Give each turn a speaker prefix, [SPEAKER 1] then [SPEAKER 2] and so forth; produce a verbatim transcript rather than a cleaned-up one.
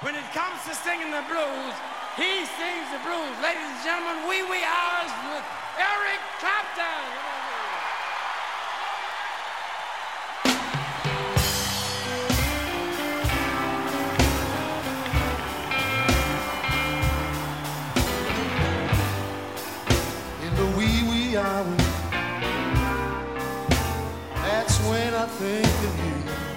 [SPEAKER 1] when it comes to singing the blues, he sings the blues. Ladies and gentlemen, Wee Wee Hours with Eric Clapton.
[SPEAKER 2] Hours, that's when I think of you.